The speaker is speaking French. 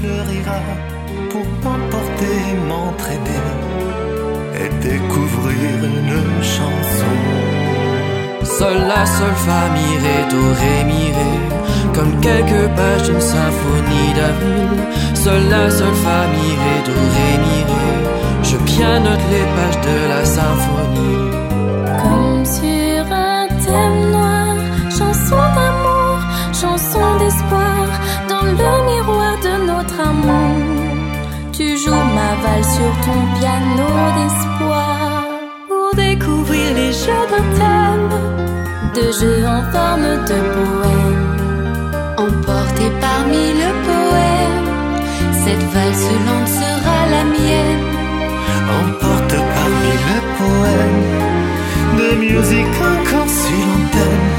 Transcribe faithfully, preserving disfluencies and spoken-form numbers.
fleurira pour m'emporter, m'entraîner et découvrir une chanson. Sol, la, sol, fa, mi, ré, do, ré, mi, ré, comme quelques pages d'une symphonie d'avril. Sol, la, sol, fa, mi, ré, do, ré, mi, ré, je pianote les pages de la symphonie. Comme sur un thème noir, chanson d'amour, chanson d'espoir, dans le miroir de notre amour. Tu joues ma valse sur ton piano d'espoir, pour découvrir les jeux d'un thème, de jeux en forme de poème. Emportée parmi le poème, cette valse lente sera la mienne. Emporte parmi le poème de musique encore si lointaine.